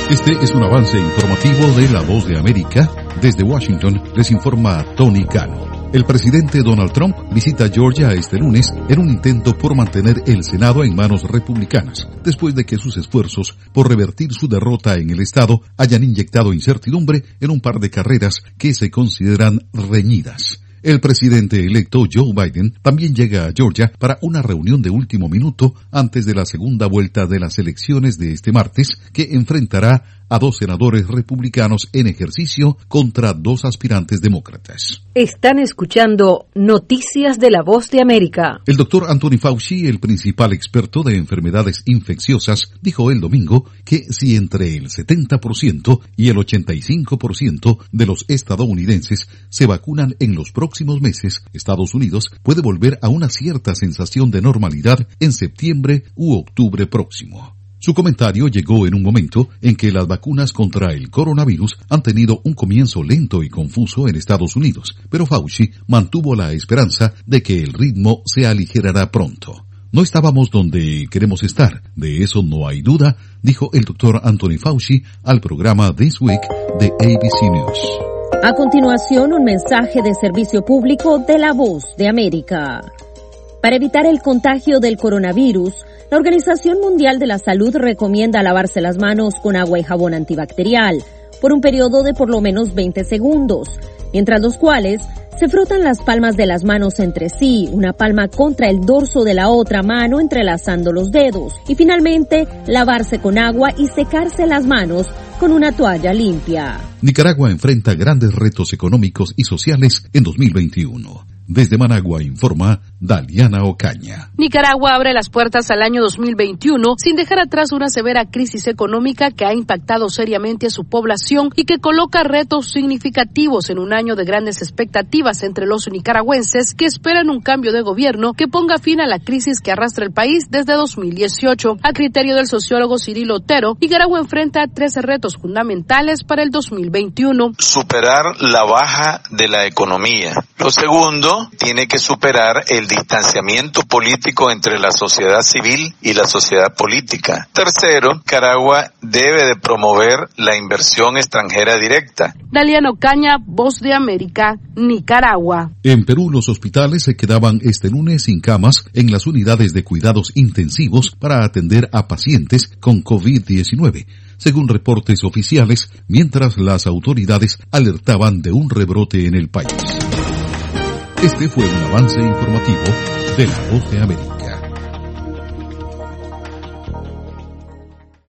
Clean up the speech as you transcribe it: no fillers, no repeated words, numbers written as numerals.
Este es un avance informativo de La Voz de América. Desde Washington les informa Tony Cano. El presidente Donald Trump visita Georgia este lunes en un intento por mantener el Senado en manos republicanas, después de que sus esfuerzos por revertir su derrota en el estado hayan inyectado incertidumbre en un par de carreras que se consideran reñidas. El presidente electo Joe Biden también llega a Georgia para una reunión de último minuto antes de la segunda vuelta de las elecciones de este martes, que enfrentará a 2 senadores republicanos en ejercicio contra 2 aspirantes demócratas. Están escuchando Noticias de La Voz de América. El doctor Anthony Fauci, el principal experto de enfermedades infecciosas, dijo el domingo que si entre el 70% y el 85% de los estadounidenses se vacunan en los próximos meses, Estados Unidos puede volver a una cierta sensación de normalidad en septiembre u octubre próximo. Su comentario llegó en un momento en que las vacunas contra el coronavirus han tenido un comienzo lento y confuso en Estados Unidos, pero Fauci mantuvo la esperanza de que el ritmo se aligerará pronto. No estábamos donde queremos estar, de eso no hay duda, dijo el doctor Anthony Fauci al programa This Week de ABC News. A continuación, un mensaje de servicio público de La Voz de América. Para evitar el contagio del coronavirus, la Organización Mundial de la Salud recomienda lavarse las manos con agua y jabón antibacterial por un periodo de por lo menos 20 segundos, mientras los cuales se frotan las palmas de las manos entre sí, una palma contra el dorso de la otra mano entrelazando los dedos, y finalmente lavarse con agua y secarse las manos con una toalla limpia. Nicaragua enfrenta grandes retos económicos y sociales en 2021. Desde Managua informa Daliana Ocaña. Nicaragua abre las puertas al año 2021 sin dejar atrás una severa crisis económica que ha impactado seriamente a su población y que coloca retos significativos en un año de grandes expectativas entre los nicaragüenses que esperan un cambio de gobierno que ponga fin a la crisis que arrastra el país desde 2018. A criterio del sociólogo Cirilo Otero, Nicaragua enfrenta 13 retos fundamentales para el 2021. Superar la baja de la economía. Lo segundo, tiene que superar el distanciamiento político entre la sociedad civil y la sociedad política. Tercero, Nicaragua debe de promover la inversión extranjera directa. Daliana Ocaña, Voz de América, Nicaragua. En Perú, los hospitales se quedaban este lunes sin camas en las unidades de cuidados intensivos para atender a pacientes con COVID-19. Según reportes oficiales, mientras las autoridades alertaban de un rebrote en el país. Este fue un avance informativo de La Voz de América.